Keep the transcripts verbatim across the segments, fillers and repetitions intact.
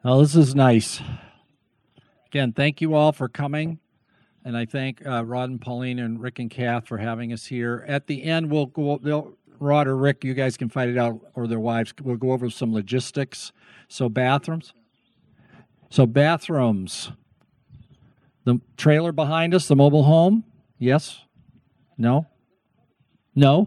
Well, this is nice. Again, thank you all for coming. And I thank uh, Rod and Pauline and Rick and Kath for having us here. At the end, we'll go, they'll, Rod or Rick, you guys can fight it out, or their wives, we'll go over some logistics. So bathrooms. So bathrooms. The trailer behind us, the mobile home, yes? No? No?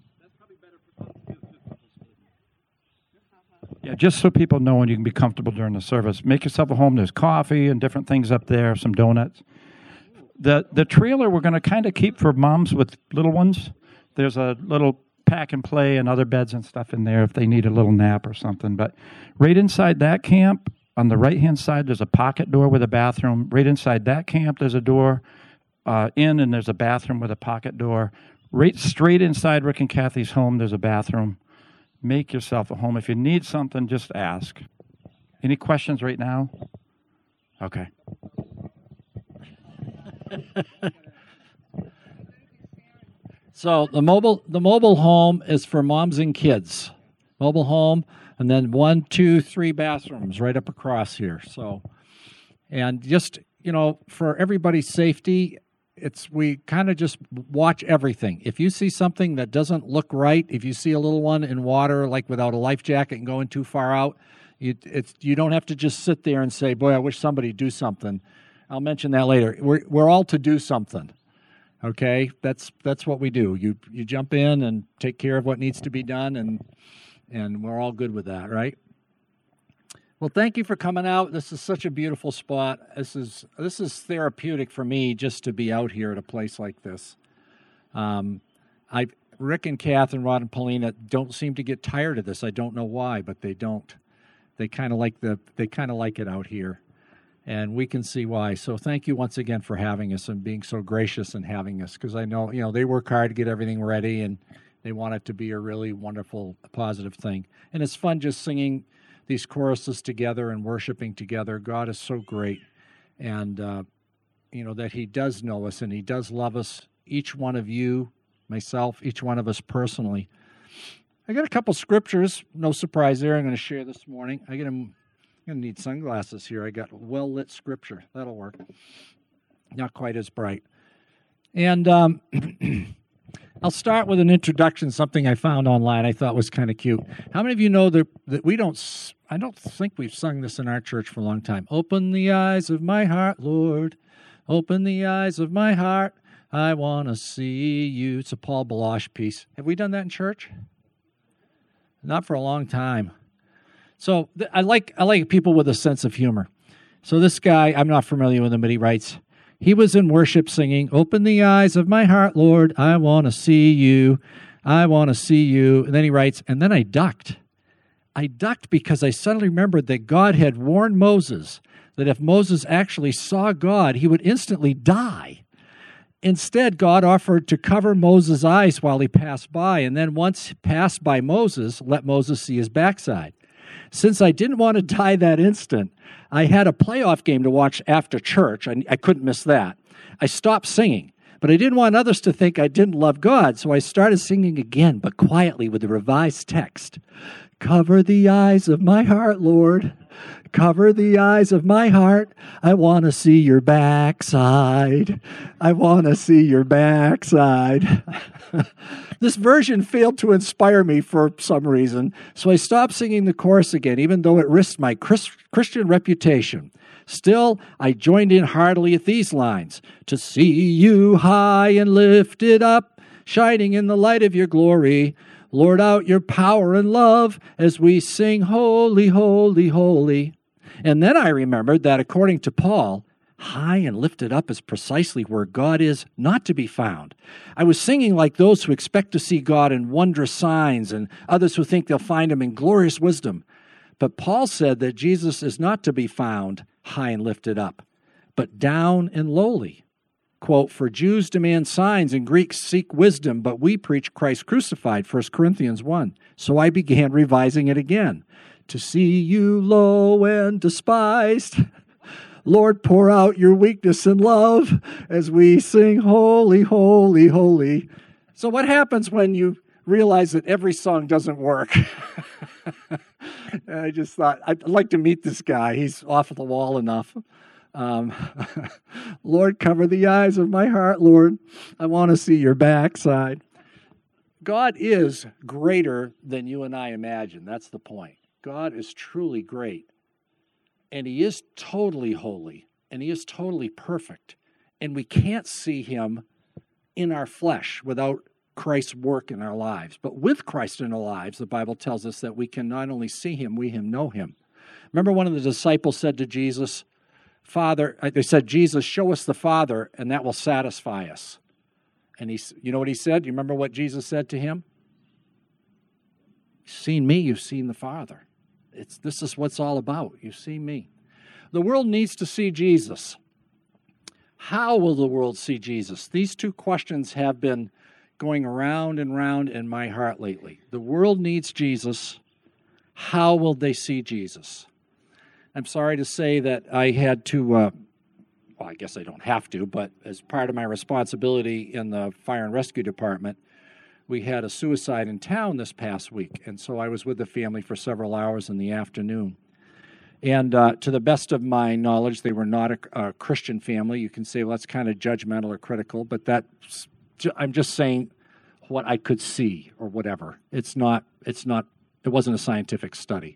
Yeah, just so people know and you can be comfortable during the service. Make yourself a home. There's coffee and different things up there, some donuts. The the trailer we're going to kind of keep for moms with little ones. There's a little pack and play and other beds and stuff in there if they need a little nap or something. But right inside that camp, on the right-hand side, there's a pocket door with a bathroom. Right inside that camp, there's a door uh, in, and there's a bathroom with a pocket door. Right straight inside Rick and Kathy's home, there's a bathroom. Make yourself a home. If you need something, just ask. Any questions right now? Okay. So the mobile the mobile home is for moms and kids. Mobile home, and then one, two, three bathrooms right up across here. So, and just, you know, for everybody's safety, it's we kind of just watch everything. If you see something that doesn't look right, if you see a little one in water, like without a life jacket and going too far out, you, it's, you don't have to just sit there and say, boy, I wish somebody'd do something. I'll mention that later. We're, we're all to do something, okay? That's that's what we do. You you jump in and take care of what needs to be done, and and we're all good with that, right? Well, thank you for coming out. This is such a beautiful spot. This is this is therapeutic for me just to be out here at a place like this. Um, I Rick and Kath and Rod and Paulina don't seem to get tired of this. I don't know why, but they don't. They kind of like the they kind of like it out here, and we can see why. So thank you once again for having us and being so gracious and having us, because I know you know they work hard to get everything ready and they want it to be a really wonderful, positive thing. And it's fun just singing these choruses together and worshiping together. God is so great, and uh, you know that He does know us and He does love us. Each one of you, myself, each one of us personally. I got a couple scriptures. No surprise there. I'm going to share this morning. I get them. I'm going to need sunglasses here. I got well lit scripture. That'll work. Not quite as bright. And um, I'll start with an introduction, something I found online I thought was kind of cute. How many of you know that, that we don't, I don't think we've sung this in our church for a long time. Open the eyes of my heart, Lord. Open the eyes of my heart. I want to see you. It's a Paul Baloche piece. Have we done that in church? Not for a long time. So th- I like I like people with a sense of humor. So this guy, I'm not familiar with him, but he writes, he was in worship singing, open the eyes of my heart, Lord, I want to see you, I want to see you. And then he writes, and then I ducked. I ducked because I suddenly remembered that God had warned Moses that if Moses actually saw God, he would instantly die. Instead, God offered to cover Moses' eyes while he passed by, and then once passed by Moses, let Moses see his backside. Since I didn't want to die that instant, I had a playoff game to watch after church. I, I couldn't miss that. I stopped singing, but I didn't want others to think I didn't love God, so I started singing again, but quietly with the revised text. Cover the eyes of my heart, Lord. Cover the eyes of my heart. I want to see your backside. I want to see your backside. This version failed to inspire me for some reason, so I stopped singing the chorus again, even though it risked my Chris- Christian reputation. Still, I joined in heartily at these lines. To see you high and lifted up, shining in the light of your glory. Lord, out your power and love as we sing, holy, holy, holy. And then I remembered that according to Paul, high and lifted up is precisely where God is not to be found. I was singing like those who expect to see God in wondrous signs and others who think they'll find him in glorious wisdom. But Paul said that Jesus is not to be found high and lifted up, but down and lowly. Quote, for Jews demand signs and Greeks seek wisdom, but we preach Christ crucified, First Corinthians one. So I began revising it again. To see you low and despised, Lord, pour out your weakness and love as we sing, holy, holy, holy. So what happens when you realized that every song doesn't work. And I just thought, I'd like to meet this guy. He's off the wall enough. Um, Lord, cover the eyes of my heart, Lord. I want to see your backside. God is greater than you and I imagine. That's the point. God is truly great. And he is totally holy. And he is totally perfect. And we can't see him in our flesh without Christ's work in our lives. But with Christ in our lives, the Bible tells us that we can not only see him, we can know him. Remember one of the disciples said to Jesus, Father, they said, Jesus, show us the Father, and that will satisfy us. And he, you know what he said? Do you remember what Jesus said to him? You've seen me, you've seen the Father. It's, this is what's all about. You've seen me. The world needs to see Jesus. How will the world see Jesus? These two questions have been going around and round in my heart lately. The world needs Jesus. How will they see Jesus? I'm sorry to say that I had to, uh, well, I guess I don't have to, but as part of my responsibility in the fire and rescue department, we had a suicide in town this past week, and so I was with the family for several hours in the afternoon. And uh, to the best of my knowledge, they were not a, a Christian family. You can say, well, that's kind of judgmental or critical, but that's, I'm just saying what I could see or whatever. It's not, it's not, it wasn't a scientific study.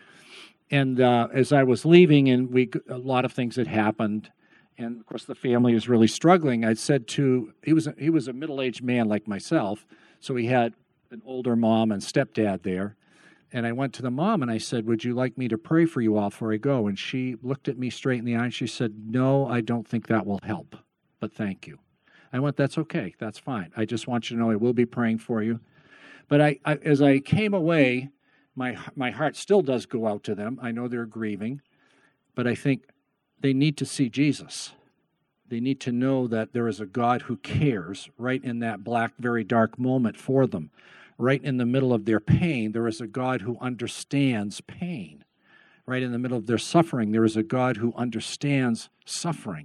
And uh, as I was leaving, and we, a lot of things had happened, and of course the family was really struggling. I said to, he was, a, he was a middle-aged man like myself, so he had an older mom and stepdad there. And I went to the mom and I said, would you like me to pray for you all before I go? And she looked at me straight in the eye and she said, no, I don't think that will help, but thank you. I went, that's okay, that's fine. I just want you to know I will be praying for you. But I, I as I came away, my my heart still does go out to them. I know they're grieving, but I think they need to see Jesus. They need to know that there is a God who cares right in that black, very dark moment for them. Right in the middle of their pain, there is a God who understands pain. Right in the middle of their suffering, there is a God who understands suffering.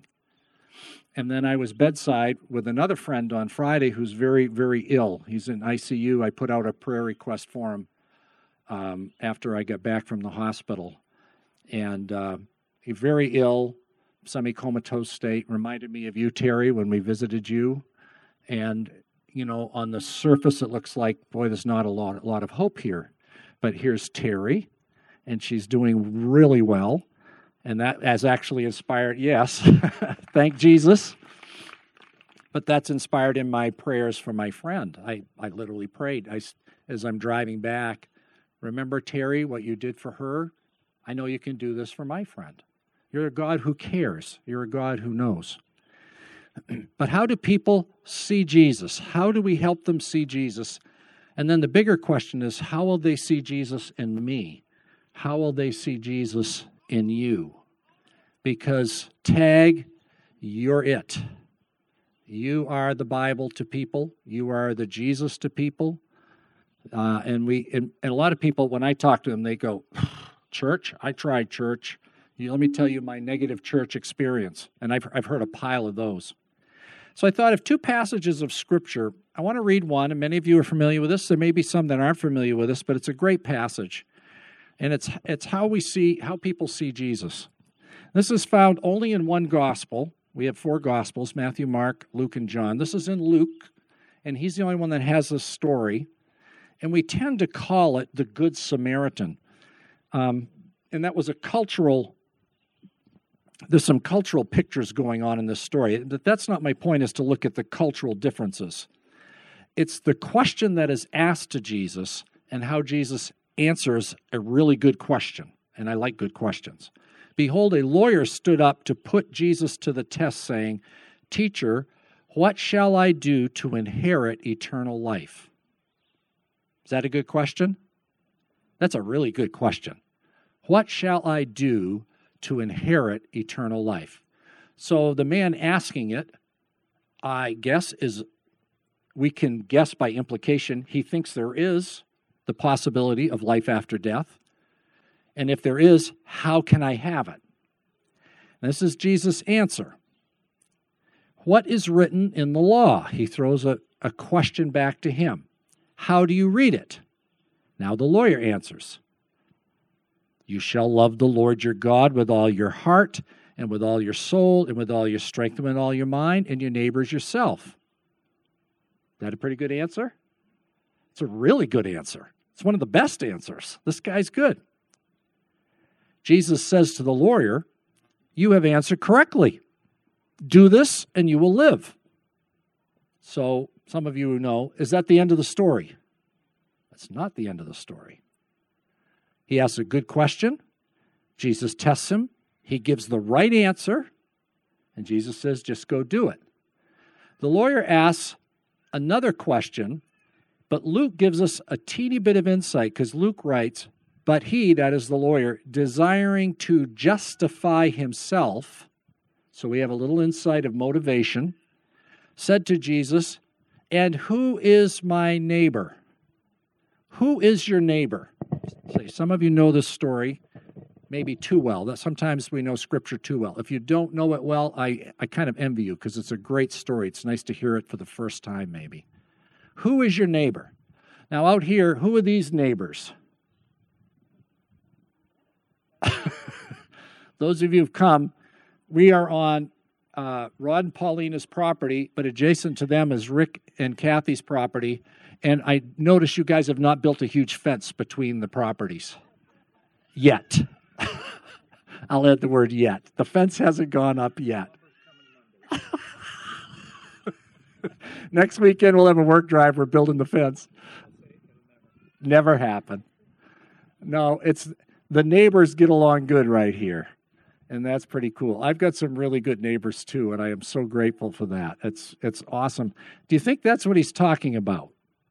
And then I was bedside with another friend on Friday who's very, very ill. He's in I C U. I put out a prayer request for him um, after I got back from the hospital. And uh, he's very ill, semi-comatose state. Reminded me of you, Terry, when we visited you. And, you know, on the surface, it looks like, boy, there's not a lot, a lot of hope here. But here's Terry, and she's doing really well. And that has actually inspired, yes, thank Jesus. But that's inspired in my prayers for my friend. I, I literally prayed I, as I'm driving back, remember, Terry, what you did for her? I know you can do this for my friend. You're a God who cares. You're a God who knows. But how do people see Jesus? How do we help them see Jesus? And then the bigger question is, how will they see Jesus in me? How will they see Jesus in you? Because tag, you're it. You are the Bible to people. You are the Jesus to people. Uh, and we and, and a lot of people, when I talk to them, they go, church? I tried church. You, let me tell you my negative church experience. And I've, I've heard a pile of those. So I thought of two passages of Scripture. I want to read one, and many of you are familiar with this. There may be some that aren't familiar with this, but it's a great passage. And it's it's how we see, how people see Jesus. This is found only in one gospel. We have four gospels, Matthew, Mark, Luke, and John. This is in Luke, and he's the only one that has this story. And we tend to call it the Good Samaritan. Um, and that was a cultural, there's some cultural pictures going on in this story. That's not my point, is to look at the cultural differences. It's the question that is asked to Jesus and how Jesus answers a really good question. And I like good questions. Behold, a lawyer stood up to put Jesus to the test, saying, Teacher, what shall I do to inherit eternal life? Is that a good question? That's a really good question. What shall I do to inherit eternal life? So the man asking it, I guess, is, we can guess by implication, he thinks there is the possibility of life after death. And if there is, how can I have it? And this is Jesus' answer. What is written in the law? He throws a, a question back to him. How do you read it? Now the lawyer answers, you shall love the Lord your God with all your heart and with all your soul and with all your strength and with all your mind, and your neighbor as yourself. Is that a pretty good answer? It's a really good answer. It's one of the best answers. This guy's good. Jesus says to the lawyer, you have answered correctly. Do this and you will live. So some of you know, is that the end of the story? That's not the end of the story. He asks a good question. Jesus tests him. He gives the right answer. And Jesus says, just go do it. The lawyer asks another question, but Luke gives us a teeny bit of insight because Luke writes, but he, that is the lawyer, desiring to justify himself, so we have a little insight of motivation, said to Jesus, and who is my neighbor? Who is your neighbor? Say, some of you know this story maybe too well. That sometimes we know Scripture too well. If you don't know it well, I, I kind of envy you because it's a great story. It's nice to hear it for the first time maybe. Who is your neighbor? Now out here, who are these neighbors? Those of you who've come, we are on uh, Rod and Paulina's property, but adjacent to them is Rick and Kathy's property. And I notice you guys have not built a huge fence between the properties yet. I'll add the word yet. The fence hasn't gone up yet. Next weekend, we'll have a work drive. We're building the fence. Never happen. No, it's the neighbors get along good right here. And that's pretty cool. I've got some really good neighbors too, and I am so grateful for that. It's it's awesome. Do you think that's what he's talking about?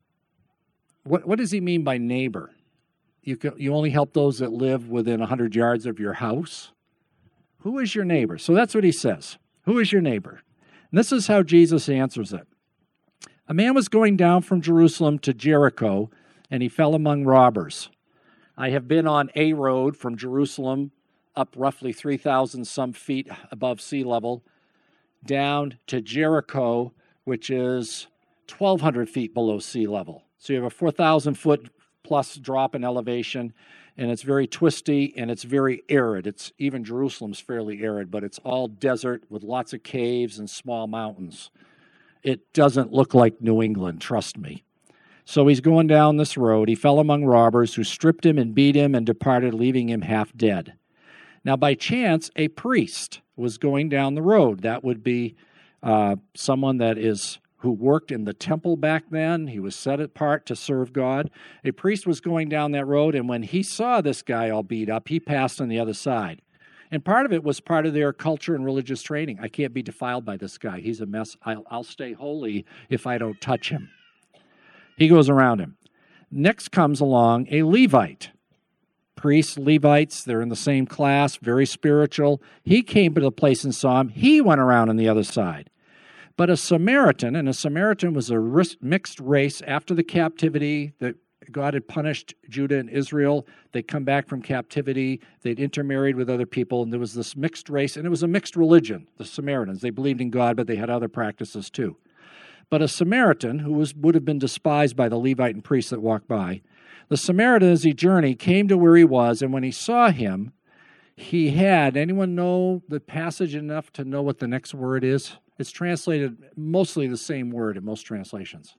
What what does he mean by neighbor? You can, you only help those that live within one hundred yards of your house? Who is your neighbor? So that's what he says. Who is your neighbor? And this is how Jesus answers it. A man was going down from Jerusalem to Jericho, and he fell among robbers. I have been on a road from Jerusalem up roughly three thousand some feet above sea level, down to Jericho, which is twelve hundred feet below sea level. So you have a four thousand foot plus drop in elevation, and it's very twisty, and it's very arid. It's even Jerusalem's fairly arid, but it's all desert with lots of caves and small mountains. It doesn't look like New England, trust me. So he's going down this road. He fell among robbers who stripped him and beat him and departed, leaving him half dead. Now, by chance, a priest was going down the road. That would be uh, someone that is who worked in the temple back then. He was set apart to serve God. A priest was going down that road, and when he saw this guy all beat up, he passed on the other side. And part of it was part of their culture and religious training. I can't be defiled by this guy. He's a mess. I'll, I'll stay holy if I don't touch him. He goes around him. Next comes along a Levite. Priests, Levites, they're in the same class, very spiritual. He came to the place and saw him. He went around on the other side. But a Samaritan, and a Samaritan was a mixed race after the captivity that God had punished Judah and Israel. They'd come back from captivity. They'd intermarried with other people, and there was this mixed race, and it was a mixed religion, the Samaritans. They believed in God, but they had other practices too. But a Samaritan, who was, would have been despised by the Levite and priests that walked by, the Samaritan, as he journeyed, came to where he was, and when he saw him, he had, anyone know the passage enough to know what the next word is? It's translated mostly the same word in most translations.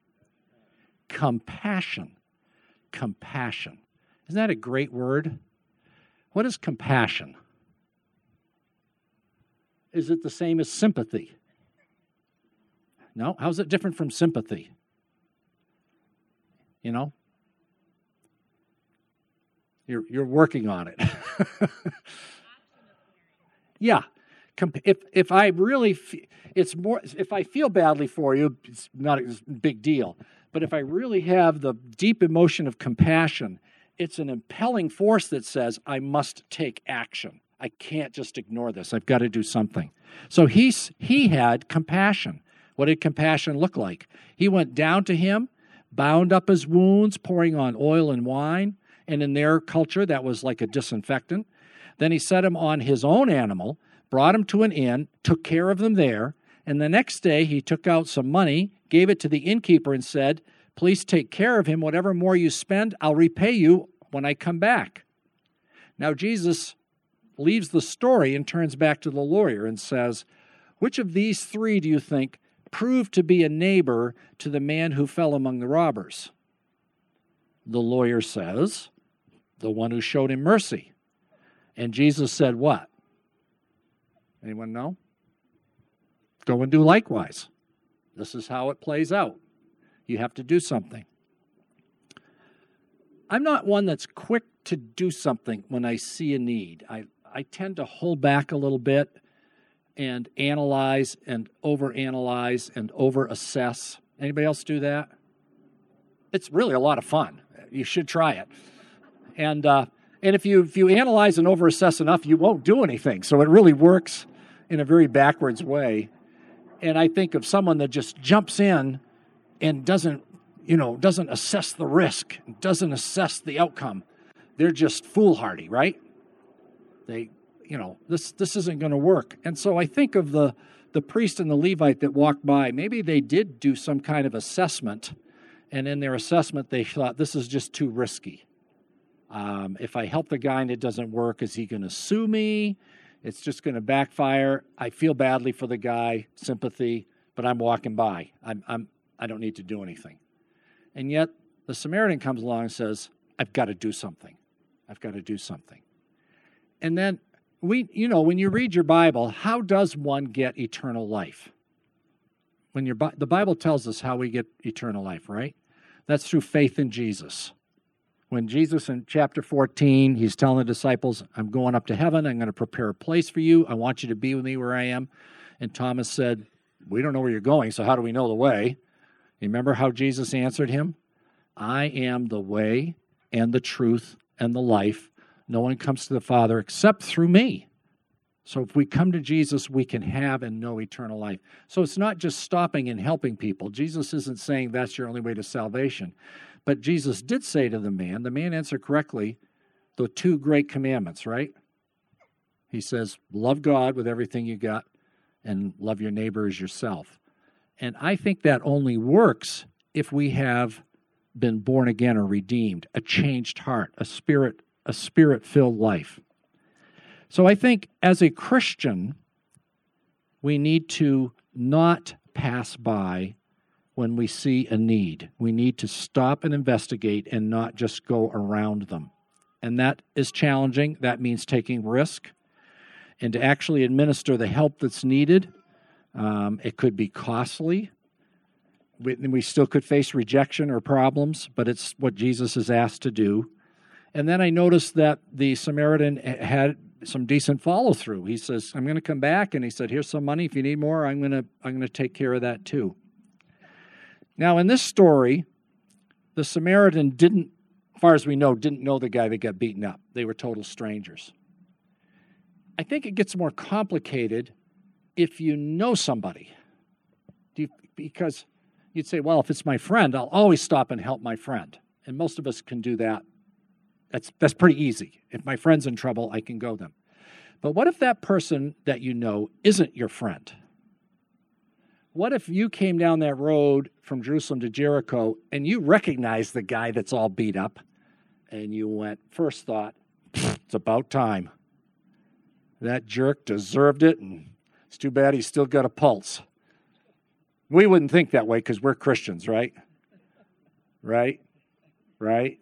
Compassion. Compassion. Isn't that a great word? What is compassion? Is it the same as sympathy? No? How's it different from sympathy? You know? You're you're working on it. Yeah. If if I really, it's more, if I feel badly for you, it's not a big deal. But if I really have the deep emotion of compassion, it's an impelling force that says, I must take action. I can't just ignore this. I've got to do something. So he's, he had compassion. What did compassion look like? He went down to him, bound up his wounds, pouring on oil and wine. And in their culture, that was like a disinfectant. Then he set him on his own animal, brought him to an inn, took care of them there. And the next day, he took out some money, gave it to the innkeeper, and said, Please take care of him. Whatever more you spend, I'll repay you when I come back. Now Jesus leaves the story and turns back to the lawyer and says, which of these three do you think proved to be a neighbor to the man who fell among the robbers? The lawyer says, the one who showed him mercy. And Jesus said what? Anyone know? Go and do likewise. This is how it plays out. You have to do something. I'm not one that's quick to do something when I see a need. I, I tend to hold back a little bit and analyze and overanalyze and overassess. Anybody else do that? It's really a lot of fun. You should try it. And uh, and if you if you analyze and overassess enough, you won't do anything. So it really works in a very backwards way. And I think of someone that just jumps in and doesn't, you know, doesn't assess the risk, doesn't assess the outcome. They're just foolhardy, right? They, you know, this this isn't going to work. And so I think of the the priest and the Levite that walked by. Maybe they did do some kind of assessment, and in their assessment they thought, this is just too risky. Um, if I help the guy and it doesn't work, is he going to sue me? It's just going to backfire. I feel badly for the guy, sympathy, but I'm walking by. I'm, I'm, I don't need to do anything. And yet the Samaritan comes along and says, I've got to do something. I've got to do something. And then, we, you know, when you read your Bible, how does one get eternal life? When your, the Bible tells us how we get eternal life, right? That's through faith in Jesus. When Jesus in chapter fourteen, he's telling the disciples, I'm going up to heaven. I'm going to prepare a place for you. I want you to be with me where I am. And Thomas said, we don't know where you're going, so how do we know the way? You remember how Jesus answered him? I am the way and the truth and the life. No one comes to the Father except through me. So if we come to Jesus, we can have and know eternal life. So it's not just stopping and helping people. Jesus isn't saying that's your only way to salvation. But Jesus did say to the man, the man answered correctly, the two great commandments, right? He says, love God with everything you got and love your neighbor as yourself. And I think that only works if we have been born again or redeemed, a changed heart, a spirit, a spirit-filled life. So I think as a Christian, we need to not pass by when we see a need. We need to stop and investigate and not just go around them. And that is challenging. That means taking risk. And to actually administer the help that's needed, um, it could be costly. We, we still could face rejection or problems, but it's what Jesus is asked to do. And then I noticed that the Samaritan had some decent follow-through. He says, I'm going to come back, and he said, here's some money. If you need more, I'm going to I'm going to take care of that too. Now, in this story, the Samaritan didn't, as far as we know, didn't know the guy that got beaten up. They were total strangers. I think it gets more complicated if you know somebody. Do you, because you'd say, well, if it's my friend, I'll always stop and help my friend. And most of us can do that. That's, that's pretty easy. If my friend's in trouble, I can go them. But what if that person that you know isn't your friend? What if you came down that road from Jerusalem to Jericho and you recognized the guy that's all beat up and you went, first thought, it's about time. That jerk deserved it, and it's too bad he's still got a pulse. We wouldn't think that way because we're Christians, right? Right? Right?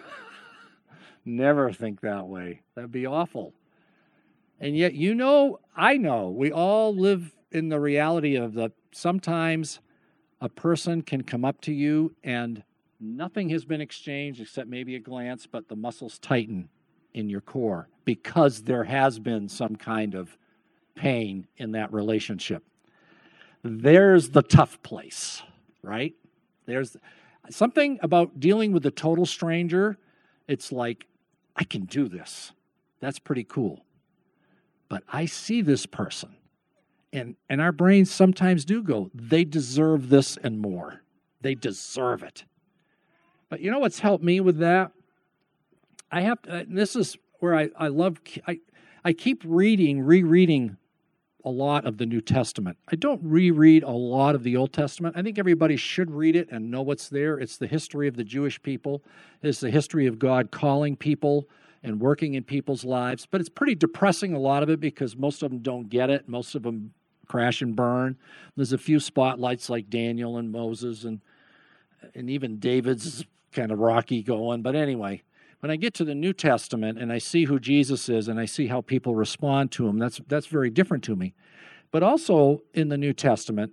Never think that way. That'd be awful. And yet, you know, I know, we all live in the reality of the sometimes a person can come up to you and nothing has been exchanged except maybe a glance, but the muscles tighten in your core because there has been some kind of pain in that relationship. There's the tough place, right? There's something about dealing with a total stranger. It's like, I can do this. That's pretty cool. But I see this person. And and our brains sometimes do go, they deserve this and more. They deserve it. But you know what's helped me with that? I have to, this is where I, I love, I, I keep reading, rereading a lot of the New Testament. I don't reread a lot of the Old Testament. I think everybody should read it and know what's there. It's the history of the Jewish people. It's the history of God calling people and working in people's lives. But it's pretty depressing, a lot of it, because most of them don't get it. Most of them crash and burn. There's a few spotlights like Daniel and Moses, and and even David's is kind of rocky going. But anyway, when I get to the New Testament and I see who Jesus is and I see how people respond to him, that's that's very different to me. But also in the New Testament,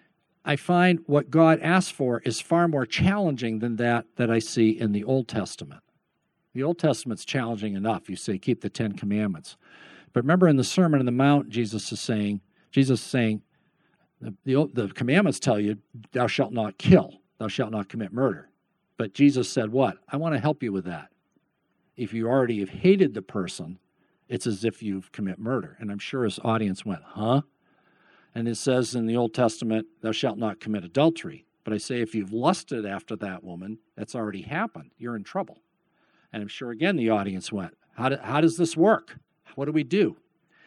I find what God asks for is far more challenging than that that I see in the Old Testament. The Old Testament's challenging enough. You say, keep the Ten Commandments. But remember in the Sermon on the Mount, Jesus is saying, Jesus is saying, the, the, the commandments tell you, thou shalt not kill, thou shalt not commit murder. But Jesus said what? I want to help you with that. If you already have hated the person, it's as if you've commit murder. And I'm sure his audience went, huh? And it says in the Old Testament, thou shalt not commit adultery. But I say, if you've lusted after that woman, that's already happened. You're in trouble. And I'm sure, again, the audience went, how, do, how does this work? What do we do?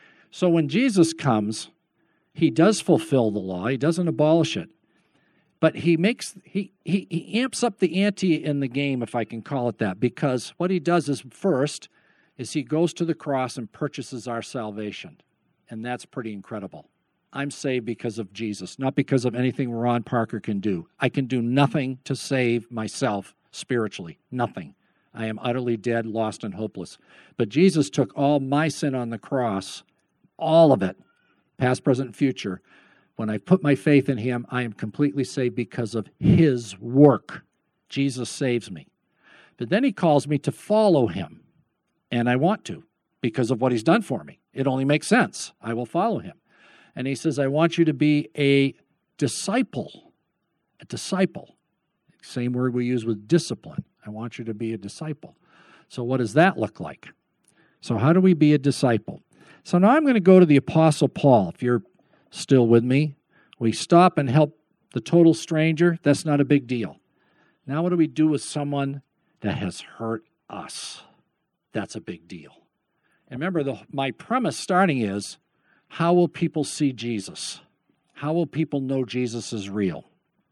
So when Jesus comes, he does fulfill the law. He doesn't abolish it. But he makes he, he he amps up the ante in the game, if I can call it that, because what he does is, first, is he goes to the cross and purchases our salvation. And that's pretty incredible. I'm saved because of Jesus, not because of anything Ron Parker can do. I can do nothing to save myself spiritually, nothing. I am utterly dead, lost, and hopeless. But Jesus took all my sin on the cross, all of it, past, present, and future. When I put my faith in him, I am completely saved because of his work. Jesus saves me. But then he calls me to follow him. And I want to, because of what he's done for me. It only makes sense. I will follow him. And he says, I want you to be a disciple. A disciple. Same word we use with discipline. I want you to be a disciple. So what does that look like? So how do we be a disciple? So now I'm going to go to the Apostle Paul. If you're still with me, we stop and help the total stranger. That's not a big deal. Now what do we do with someone that has hurt us? That's a big deal. And remember, the, my premise starting is, how will people see Jesus? How will people know Jesus is real?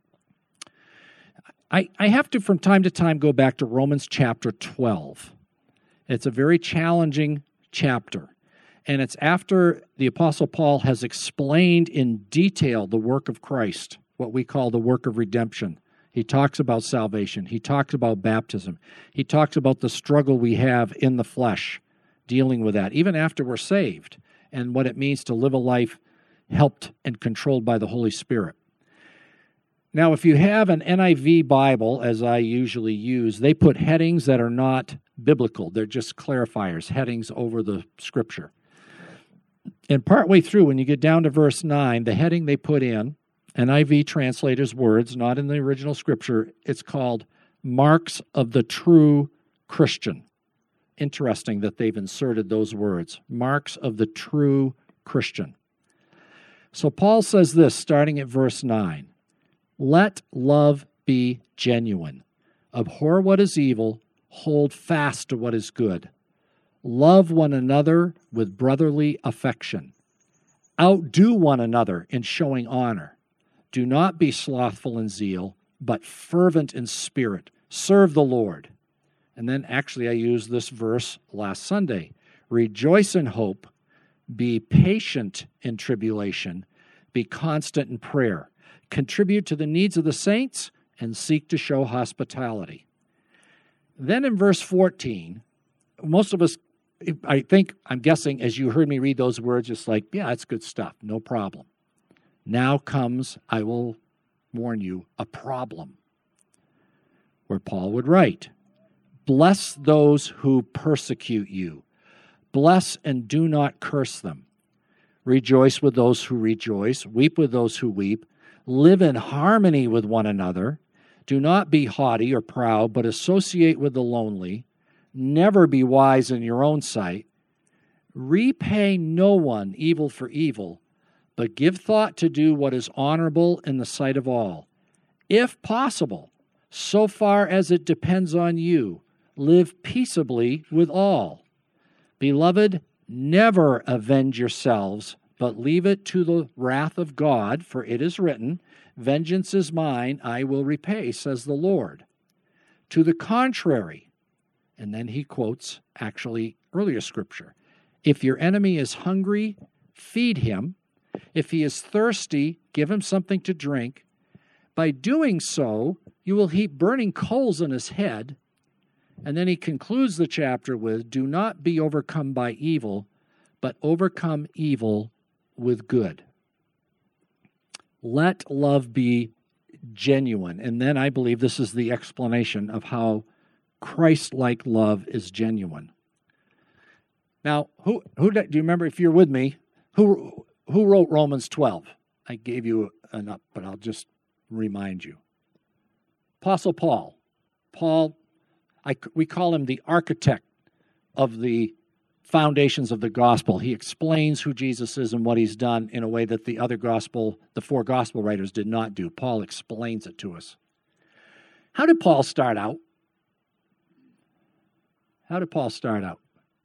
I, I have to, from time to time, go back to Romans chapter twelve. It's a very challenging chapter. And it's after the Apostle Paul has explained in detail the work of Christ, what we call the work of redemption. He talks about salvation. He talks about baptism. He talks about the struggle we have in the flesh, dealing with that, even after we're saved, and what it means to live a life helped and controlled by the Holy Spirit. Now, if you have an N I V Bible, as I usually use, they put headings that are not biblical. They're just clarifiers, headings over the Scripture. And partway through, when you get down to verse nine, the heading they put in, N I V translator's words, not in the original Scripture, it's called Marks of the True Christian. Interesting that they've inserted those words, Marks of the True Christian. So Paul says this, starting at verse nine, let love be genuine. Abhor what is evil, hold fast to what is good. Love one another with brotherly affection. Outdo one another in showing honor. Do not be slothful in zeal, but fervent in spirit. Serve the Lord. And then actually I used this verse last Sunday. Rejoice in hope. Be patient in tribulation. Be constant in prayer. Contribute to the needs of the saints and seek to show hospitality. Then in verse fourteen, most of us, I think, I'm guessing, as you heard me read those words, it's like, yeah, that's good stuff, no problem. Now comes, I will warn you, a problem, where Paul would write, bless those who persecute you. Bless and do not curse them. Rejoice with those who rejoice. Weep with those who weep. Live in harmony with one another. Do not be haughty or proud, but associate with the lonely. Never be wise in your own sight. Repay no one evil for evil, but give thought to do what is honorable in the sight of all. If possible, so far as it depends on you, live peaceably with all. Beloved, never avenge yourselves, but leave it to the wrath of God, for it is written, vengeance is mine, I will repay, says the Lord. To the contrary, and then he quotes actually earlier scripture, if your enemy is hungry, feed him. If he is thirsty, give him something to drink. By doing so, you will heap burning coals on his head. And then he concludes the chapter with, do not be overcome by evil, but overcome evil with good. Let love be genuine. And then I believe this is the explanation of how Christ-like love is genuine. Now, who who do you remember, if you're with me, who who wrote Romans twelve? I gave you an up, but I'll just remind you. Apostle Paul. Paul, I, we call him the architect of the foundations of the gospel. He explains who Jesus is and what he's done in a way that the other gospel, the four gospel writers did not do. Paul explains it to us. How did Paul start out? How did Paul start out?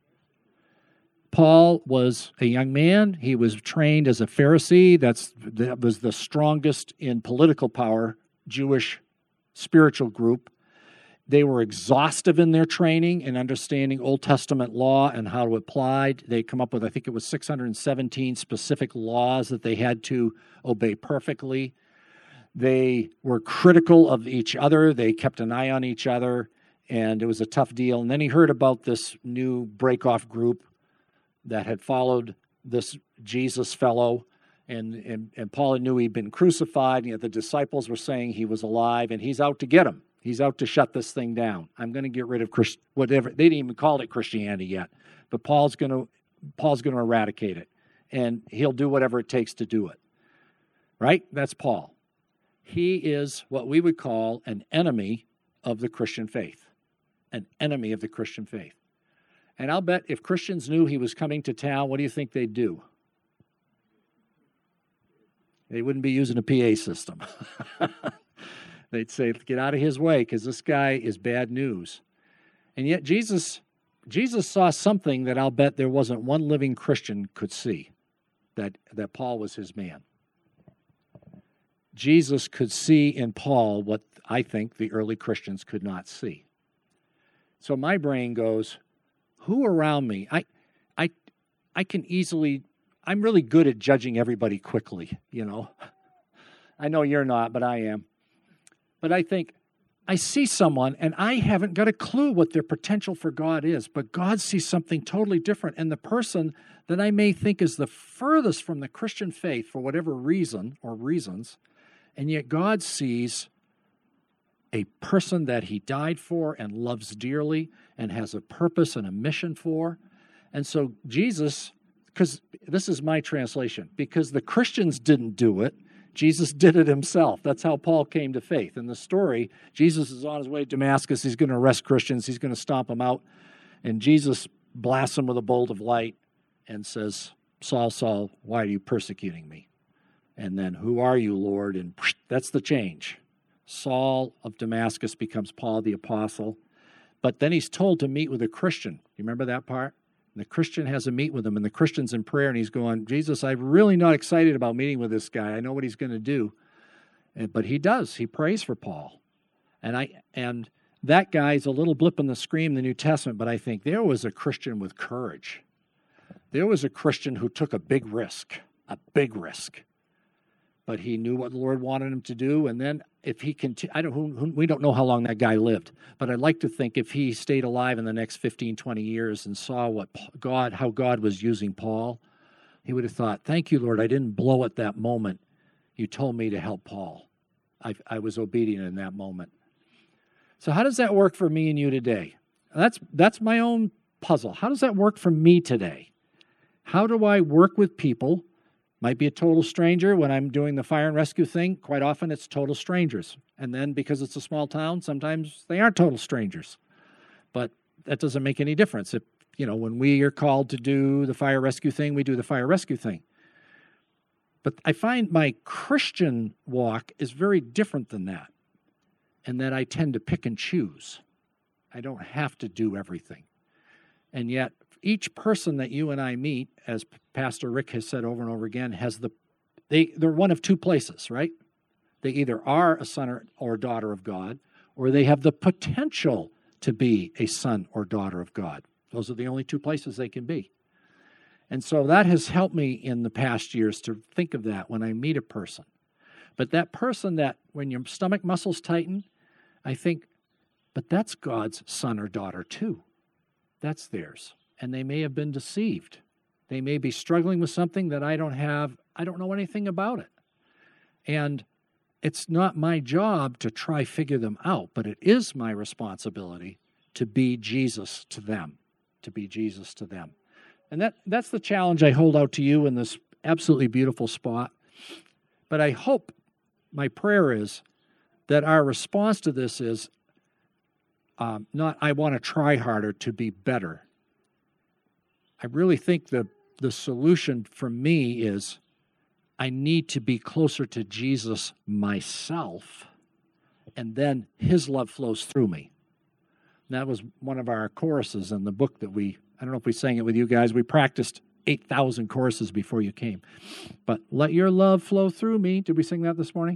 Paul was a young man. He was trained as a Pharisee. That's, that was the strongest in political power Jewish spiritual group. They were exhaustive in their training and understanding Old Testament law and how to apply it. They come up with, I think it was six hundred seventeen specific laws that they had to obey perfectly. They were critical of each other. They kept an eye on each other, and it was a tough deal. And then he heard about this new break-off group that had followed this Jesus fellow, and, and, and Paul knew he'd been crucified, and yet the disciples were saying he was alive, and he's out to get him. He's out to shut this thing down. I'm going to get rid of Christ, whatever. They didn't even call it Christianity yet, but Paul's going to Paul's going to eradicate it, and he'll do whatever it takes to do it. Right? That's Paul. He is what we would call an enemy of the Christian faith, an enemy of the Christian faith. And I'll bet if Christians knew he was coming to town, what do you think they'd do? They wouldn't be using a P A system. They'd say, get out of his way, because this guy is bad news. And yet Jesus, Jesus saw something that I'll bet there wasn't one living Christian could see, that, that Paul was his man. Jesus could see in Paul what I think the early Christians could not see. So my brain goes, who around me? I, I, I can easily, I'm really good at judging everybody quickly, you know. I know you're not, but I am. But I think, I see someone, and I haven't got a clue what their potential for God is, but God sees something totally different. And the person that I may think is the furthest from the Christian faith for whatever reason or reasons, and yet God sees a person that he died for and loves dearly and has a purpose and a mission for. And so Jesus, because this is my translation, because the Christians didn't do it, Jesus did it himself. That's how Paul came to faith. In the story, Jesus is on his way to Damascus. He's going to arrest Christians. He's going to stomp them out. And Jesus blasts them with a bolt of light and says, Saul, Saul, why are you persecuting me? And then, who are you, Lord? And that's the change. Saul of Damascus becomes Paul the Apostle. But then he's told to meet with a Christian. You remember that part? And the Christian has a meet with him, and the Christian's in prayer, and he's going, Jesus, I'm really not excited about meeting with this guy. I know what he's going to do. And, but he does. He prays for Paul. And I and that guy's a little blip in the screen in the New Testament, but I think there was a Christian with courage. There was a Christian who took a big risk, a big risk. But he knew what the Lord wanted him to do, and then if he continued, I don't, who, who, we don't know how long that guy lived, but I'd like to think if he stayed alive in the next fifteen, twenty years and saw what God, how God was using Paul, he would have thought, thank you, Lord, I didn't blow at that moment. You told me to help Paul. I, I was obedient in that moment. So how does that work for me and you today? That's, that's my own puzzle. How does that work for me today? How do I work with people? Might be a total stranger. When I'm doing the fire and rescue thing, quite often it's total strangers. And then because it's a small town, sometimes they aren't total strangers. But that doesn't make any difference. If, you know, when we are called to do the fire rescue thing, we do the fire rescue thing. But I find my Christian walk is very different than that, and that I tend to pick and choose. I don't have to do everything. And yet, each person that you and I meet, as Pastor Rick has said over and over again, has the they they're one of two places, right? They either are a son or, or daughter of God, or they have the potential to be a son or daughter of God. Those are the only two places they can be. And so that has helped me in the past years to think of that when I meet a person. But that person that, when your stomach muscles tighten, I think, but that's God's son or daughter too. That's theirs. And they may have been deceived. They may be struggling with something that I don't have, I don't know anything about it. And it's not my job to try figure them out, but it is my responsibility to be Jesus to them, to be Jesus to them. And that, that's the challenge I hold out to you in this absolutely beautiful spot. But I hope, my prayer is, that our response to this is um, not, I want to try harder to be better. I really think the, the solution for me is I need to be closer to Jesus myself, and then his love flows through me. And that was one of our choruses in the book that we, I don't know if we sang it with you guys, we practiced eight thousand choruses before you came. But let your love flow through me. Did we sing that this morning?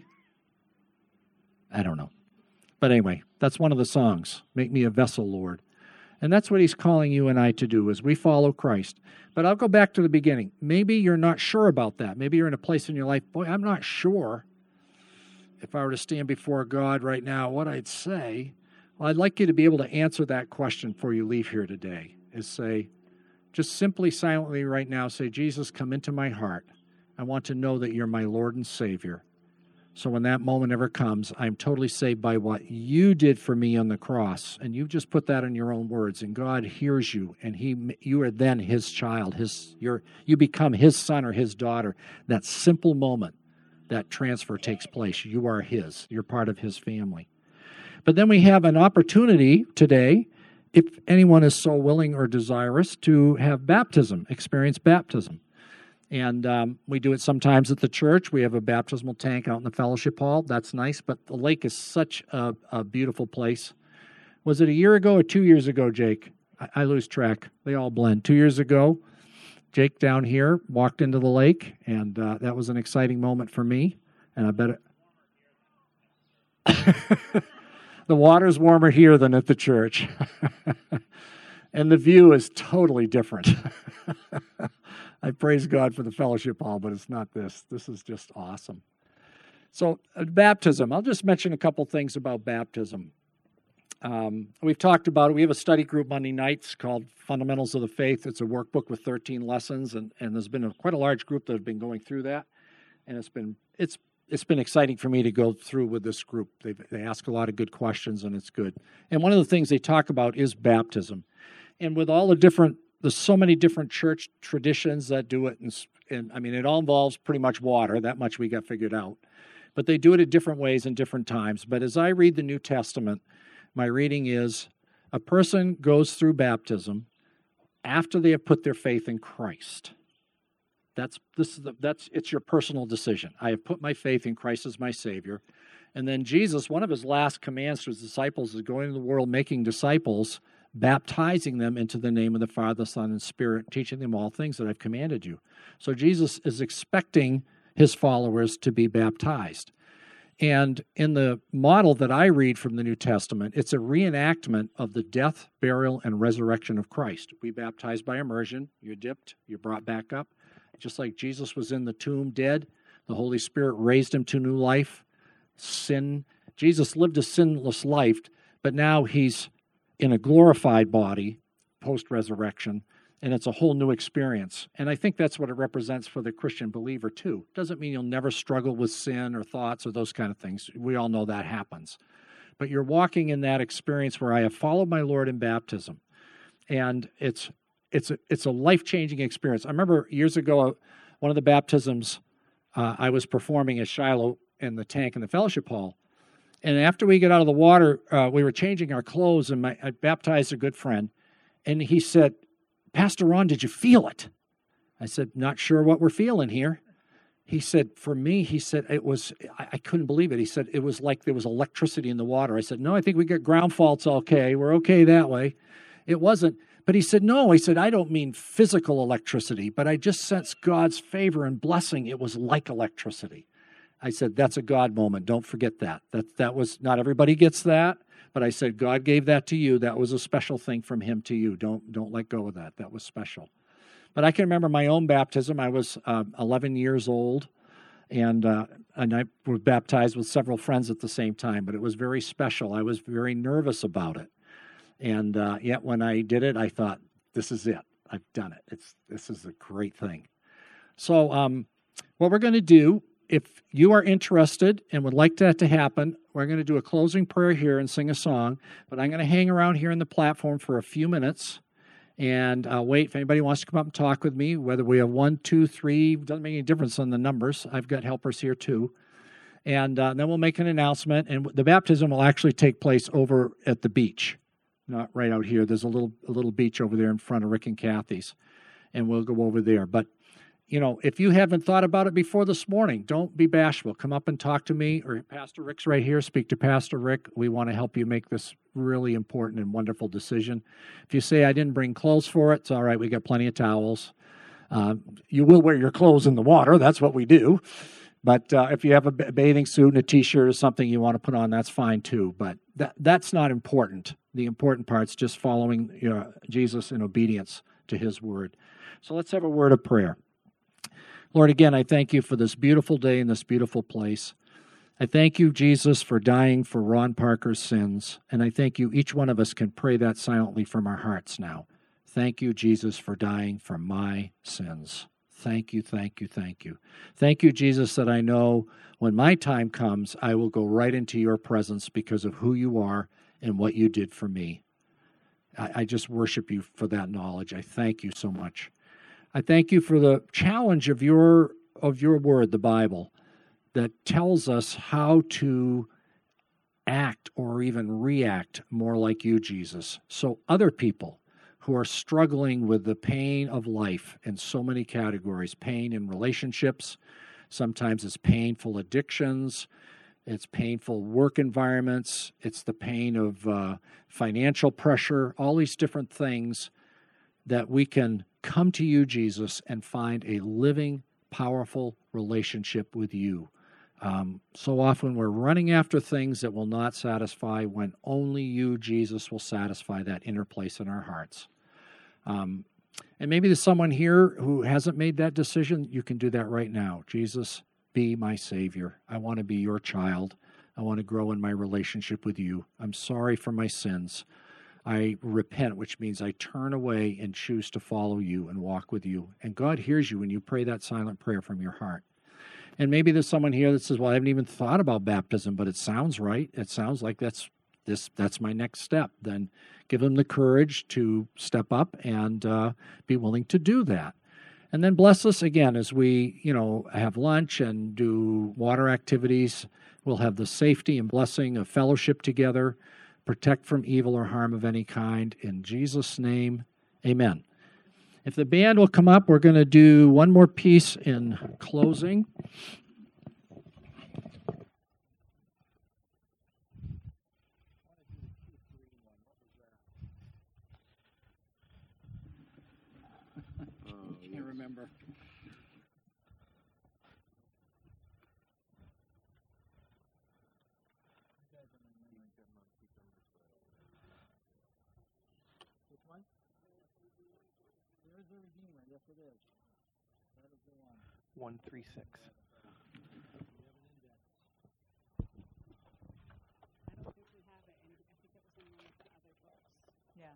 I don't know. But anyway, that's one of the songs. Make me a vessel, Lord. And that's what he's calling you and I to do as we follow Christ. But I'll go back to the beginning. Maybe you're not sure about that. Maybe you're in a place in your life, boy, I'm not sure if I were to stand before God right now, what I'd say. Well, I'd like you to be able to answer that question before you leave here today, is say, just simply, silently right now, say, Jesus, come into my heart. I want to know that you're my Lord and Savior. So when that moment ever comes, I'm totally saved by what you did for me on the cross. And you just put that in your own words. And God hears you. And he, you are then his child. His, you're, you become his son or his daughter. That simple moment, that transfer takes place. You are his. You're part of his family. But then we have an opportunity today, if anyone is so willing or desirous, to have baptism, experience baptism. And um, we do it sometimes at the church. We have a baptismal tank out in the fellowship hall. That's nice, but the lake is such a, a beautiful place. Was it a year ago or two years ago, Jake? I, I lose track. They all blend. Two years ago, Jake down here walked into the lake, and uh, that was an exciting moment for me. And I bet it... The water's warmer here than at the church. And the view is totally different. I praise God for the fellowship hall, but it's not this. This is just awesome. So uh, baptism, I'll just mention a couple things about baptism. Um, we've talked about it. We have a study group Monday nights called Fundamentals of the Faith. It's a workbook with thirteen lessons, and, and there's been a, quite a large group that have been going through that. And it's been it's it's been exciting for me to go through with this group. They they ask a lot of good questions, and it's good. And one of the things they talk about is baptism. And with all the different, there's so many different church traditions that do it. And, and I mean, it all involves pretty much water. That much we got figured out. But they do it in different ways and different times. But as I read the New Testament, my reading is a person goes through baptism after they have put their faith in Christ. That's this is the, that's it's your personal decision. I have put my faith in Christ as my Savior. And then Jesus, one of his last commands to his disciples is going into the world making disciples, baptizing them into the name of the Father, Son, and Spirit, teaching them all things that I've commanded you. So Jesus is expecting his followers to be baptized. And in the model that I read from the New Testament, it's a reenactment of the death, burial, and resurrection of Christ. We baptize by immersion. You're dipped. You're brought back up. Just like Jesus was in the tomb dead, the Holy Spirit raised him to new life. Sin. Jesus lived a sinless life, but now he's in a glorified body post-resurrection, and it's a whole new experience. And I think that's what it represents for the Christian believer, too. Doesn't mean you'll never struggle with sin or thoughts or those kind of things. We all know that happens. But you're walking in that experience where I have followed my Lord in baptism. And it's it's a, it's a life-changing experience. I remember years ago, one of the baptisms uh, I was performing at Shiloh in the tank in the fellowship hall. And after we got out of the water, uh, we were changing our clothes, and my, I baptized a good friend. And he said, Pastor Ron, did you feel it? I said, not sure what we're feeling here. He said, for me, he said, it was, I, I couldn't believe it. He said, it was like there was electricity in the water. I said, no, I think we got ground faults okay. We're okay that way. It wasn't, But he said, no, he said, I don't mean physical electricity, but I just sensed God's favor and blessing. It was like electricity. I said, that's a God moment. Don't forget that. That that was, not everybody gets that, but I said, God gave that to you. That was a special thing from him to you. Don't, don't let go of that. That was special. But I can remember my own baptism. I was uh, eleven years old, and uh, and I was baptized with several friends at the same time, but it was very special. I was very nervous about it. And uh, yet when I did it, I thought, this is it. I've done it. It's This is a great thing. So um, what we're going to do, if you are interested and would like that to happen, we're going to do a closing prayer here and sing a song. But I'm going to hang around here in the platform for a few minutes and uh, wait if anybody wants to come up and talk with me, whether we have one, two, three, doesn't make any difference on the numbers. I've got helpers here too. And uh, then we'll make an announcement, and the baptism will actually take place over at the beach. Not right out here. There's a little a little beach over there in front of Rick and Kathy's, and we'll go over there. But, you know, if you haven't thought about it before this morning, don't be bashful. Come up and talk to me, or Pastor Rick's right here. Speak to Pastor Rick. We want to help you make this really important and wonderful decision. If you say, I didn't bring clothes for it, it's all right. We got plenty of towels. Uh, you will wear your clothes in the water. That's what we do. But uh, if you have a bathing suit and a T-shirt or something you want to put on, that's fine too. But that that's not important. The important part's just following you know, Jesus in obedience to his word. So let's have a word of prayer. Lord, again, I thank you for this beautiful day in this beautiful place. I thank you, Jesus, for dying for Ron Parker's sins. And I thank you, each one of us can pray that silently from our hearts now. Thank you, Jesus, for dying for my sins. Thank you, thank you, thank you. Thank you, Jesus, that I know when my time comes, I will go right into your presence because of who you are and what you did for me. I, I just worship you for that knowledge. I thank you so much. I thank you for the challenge of your of your word, the Bible, that tells us how to act or even react more like you, Jesus, so other people who are struggling with the pain of life in so many categories, pain in relationships, sometimes it's painful addictions, it's painful work environments, it's the pain of uh, financial pressure, all these different things that we can come to you, Jesus, and find a living, powerful relationship with you. Um, so often we're running after things that will not satisfy when only you, Jesus, will satisfy that inner place in our hearts. Um, and maybe there's someone here who hasn't made that decision. You can do that right now. Jesus, be my Savior. I want to be your child. I want to grow in my relationship with you. I'm sorry for my sins. I repent, which means I turn away and choose to follow you and walk with you. And God hears you when you pray that silent prayer from your heart. And maybe there's someone here that says, well, I haven't even thought about baptism, but it sounds right. It sounds like that's this that's my next step. Then give them the courage to step up and uh, be willing to do that. And then bless us again as we, you know, have lunch and do water activities. We'll have the safety and blessing of fellowship together, protect from evil or harm of any kind. In Jesus' name, amen. If the band will come up, we're going to do one more piece in closing. I can't remember. Which one? Where's the Redeemer? Yes, it is. That is the one. One three six. Yeah.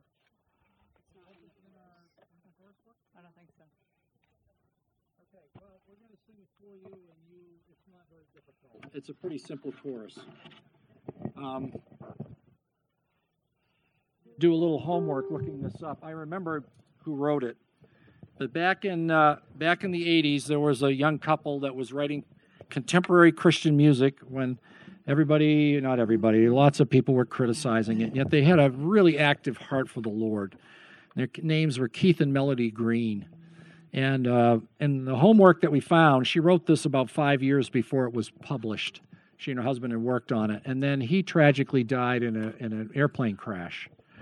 I don't think so. Okay, well, we're going to sing it for you, and you, it's not very difficult. It's a pretty simple chorus. Um, do a little homework looking this up. I remember who wrote it. But back in uh, back in the eighties, there was a young couple that was writing contemporary Christian music when everybody, not everybody, lots of people were criticizing it. Yet they had a really active heart for the Lord. Their names were Keith and Melody Green. And uh, and the homework that we found, she wrote this about five years before it was published. She and her husband had worked on it. And then he tragically died in a in an airplane crash.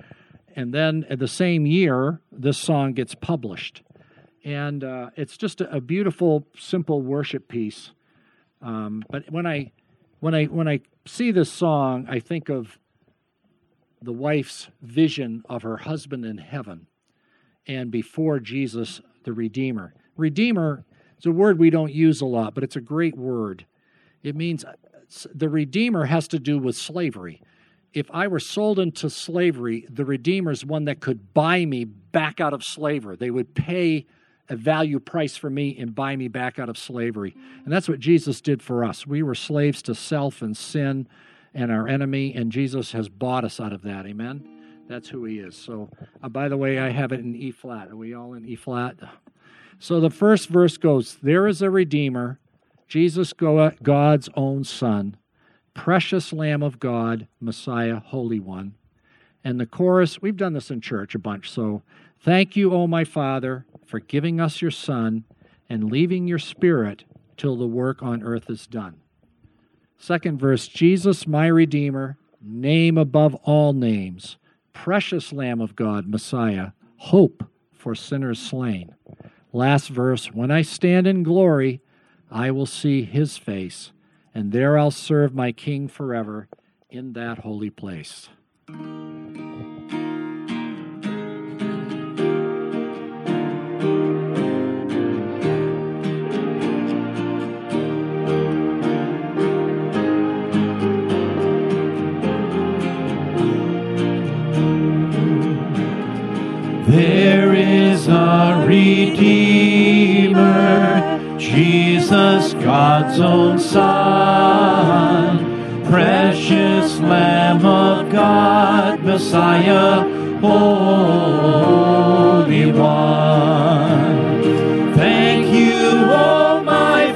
and then at the same year, this song gets published. And uh, it's just a, a beautiful, simple worship piece. Um, but when I, when I, when I see this song, I think of the wife's vision of her husband in heaven, and before Jesus, the Redeemer. Redeemer is a word we don't use a lot, but it's a great word. It means the Redeemer has to do with slavery. If I were sold into slavery, the Redeemer is one that could buy me back out of slavery. They would pay a value price for me and buy me back out of slavery. And that's what Jesus did for us. We were slaves to self and sin and our enemy, and Jesus has bought us out of that. Amen? That's who he is. So, uh, by the way, I have it in E flat. Are we all in E flat? So the first verse goes, there is a Redeemer, Jesus, God's own Son, precious Lamb of God, Messiah, Holy One. And the chorus, we've done this in church a bunch, so thank you, O my Father, for giving us your Son and leaving your Spirit till the work on earth is done. Second verse, Jesus, my Redeemer, name above all names, precious Lamb of God, Messiah, hope for sinners slain. Last verse, when I stand in glory, I will see his face, and there I'll serve my King forever in that holy place. There is a Redeemer, Jesus, God's own Son, precious Lamb of God, Messiah, Holy One. Thank you, O my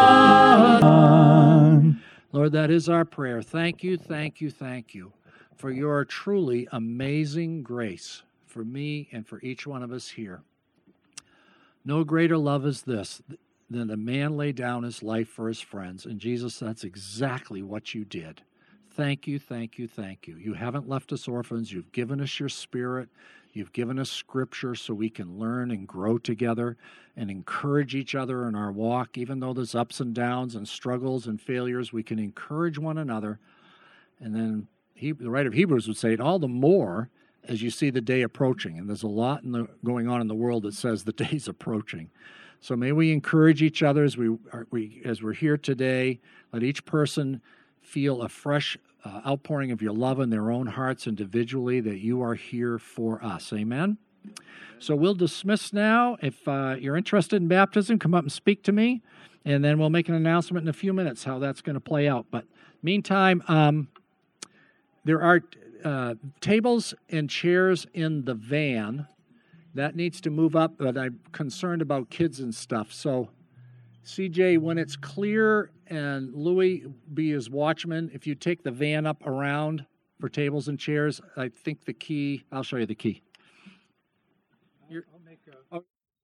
Father. Lord, that is our prayer. Thank you, thank you, thank you for your truly amazing grace for me and for each one of us here. No greater love is this, than a man lay down his life for his friends. And Jesus, that's exactly what you did. Thank you, thank you, thank you. You haven't left us orphans. You've given us your Spirit. You've given us Scripture so we can learn and grow together and encourage each other in our walk. Even though there's ups and downs and struggles and failures, we can encourage one another. And then he, the writer of Hebrews would say it all the more as you see the day approaching. And there's a lot in the, going on in the world that says the day's approaching. So may we encourage each other as, we, are, we, as we're here today. Let each person feel a fresh uh, outpouring of your love in their own hearts individually, that you are here for us. Amen? So we'll dismiss now. If uh, you're interested in baptism, come up and speak to me, and then we'll make an announcement in a few minutes how that's going to play out. But meantime, um, there are uh, tables and chairs in the van. That needs to move up, but I'm concerned about kids and stuff. So, C J, when it's clear and Louis be his watchman, if you take the van up around for tables and chairs, I think the key, I'll show you the key. I'll, I'll make a, oh.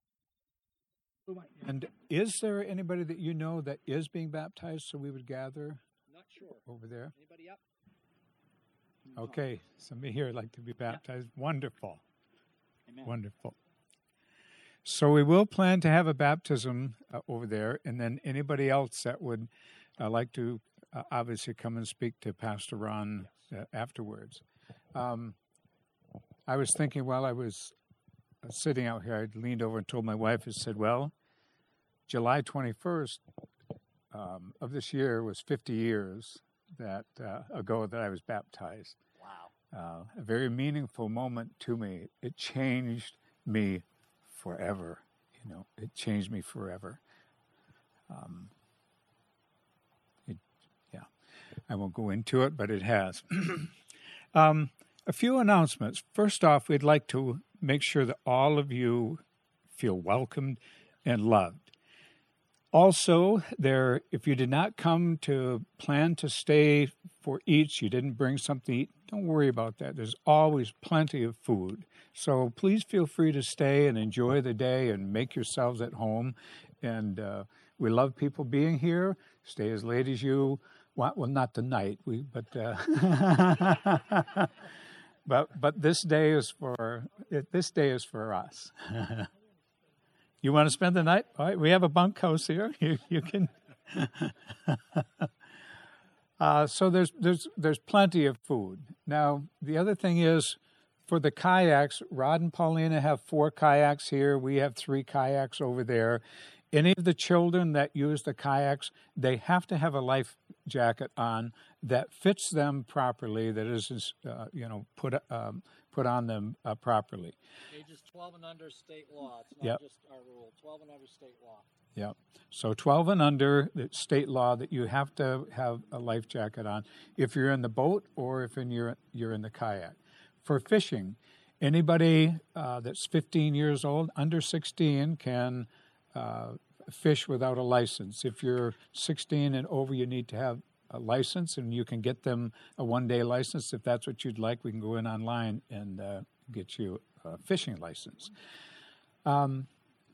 And is there anybody that you know that is being baptized so we would gather? Not sure. Over there? Anybody up? Okay, somebody here would like to be baptized. Yeah. Wonderful. Amen. Wonderful. So we will plan to have a baptism uh, over there, and then anybody else that would uh, like to uh, obviously come and speak to Pastor Ron uh, afterwards. Um, I was thinking while I was uh, sitting out here, I leaned over and told my wife, I said, well, July twenty-first um, of this year was fifty years that uh, ago that I was baptized. Wow. Uh, a very meaningful moment to me. It changed me forever. You know, it changed me forever. Um, it, yeah, I won't go into it, but it has. um, a few announcements. First off, we'd like to make sure that all of you feel welcomed and loved. Also, there, if you did not come to plan to stay for each, you didn't bring something to eat, don't worry about that. There's always plenty of food. So please feel free to stay and enjoy the day and make yourselves at home. And uh, we love people being here. Stay as late as you want. Well, not tonight, we, but uh, but but this day is for it, this day is for us. You want to spend the night? All right, we have a bunkhouse here. You you can. uh, so there's there's there's plenty of food. Now the other thing is, for the kayaks, Rod and Paulina have four kayaks here. We have three kayaks over there. Any of the children that use the kayaks, they have to have a life jacket on that fits them properly, that is, uh, you know, put um, put on them uh, properly. Ages twelve and under, state law. It's not Yep. just our rule. twelve and under, state law. Yeah. So twelve and under, it's state law that you have to have a life jacket on if you're in the boat or if in your, you're in the kayak. For fishing, anybody uh, that's fifteen years old, under sixteen, can uh, fish without a license. If you're sixteen and over, you need to have a license, and you can get them a one-day license. If that's what you'd like, we can go in online and uh, get you a fishing license. Um,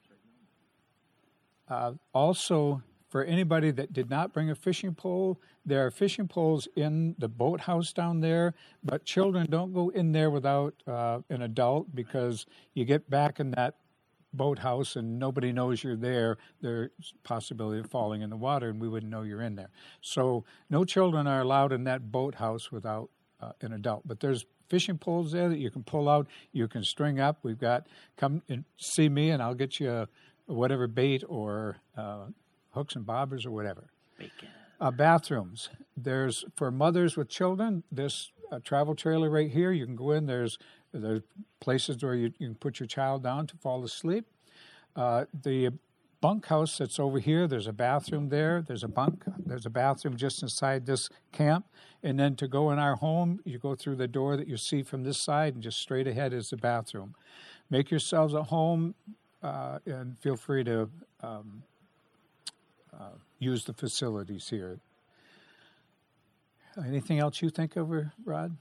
uh, also, for anybody that did not bring a fishing pole, there are fishing poles in the boathouse down there, but children don't go in there without uh, an adult, because you get back in that boathouse and nobody knows you're there. There's a possibility of falling in the water and we wouldn't know you're in there. So no children are allowed in that boathouse without uh, an adult. But there's fishing poles there that you can pull out, you can string up. We've got, come and see me and I'll get you a, whatever bait or uh, hooks and bobbers or whatever. Uh, bathrooms. There's, for mothers with children, this uh, travel trailer right here, you can go in. There's there's places where you, you can put your child down to fall asleep. Uh, the bunkhouse that's over here, there's a bathroom there. There's a bunk. There's a bathroom just inside this camp. And then to go in our home, you go through the door that you see from this side, and just straight ahead is the bathroom. Make yourselves at home, uh, and feel free to um, uh, use the facilities here. Anything else you think of, Rod?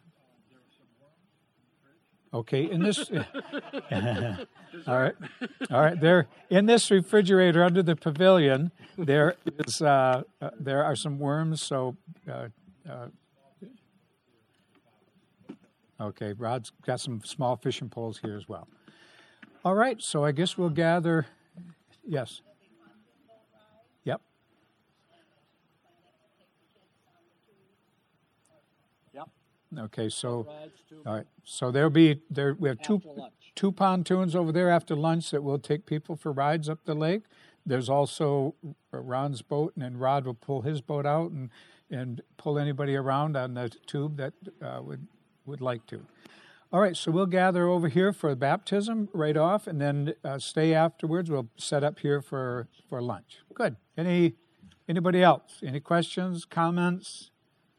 Okay, in this, all right, all right. There, in this refrigerator under the pavilion, there is uh, uh, there are some worms. So, uh, uh, okay, Rod's got some small fishing poles here as well. All right, so I guess we'll gather. Yes. Yep. Yep. Okay, so. Rides too. All right. So there'll be there. We have two After lunch. two pontoons over there after lunch that will take people for rides up the lake. There's also Ron's boat, and then Rod will pull his boat out and and pull anybody around on the tube that uh, would would like to. All right. So we'll gather over here for baptism right off, and then uh, stay afterwards. We'll set up here for for lunch. Good. Any anybody else? Any questions? Comments?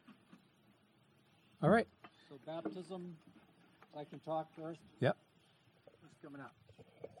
All right. So baptism, I can talk first. Yep. Who's coming up?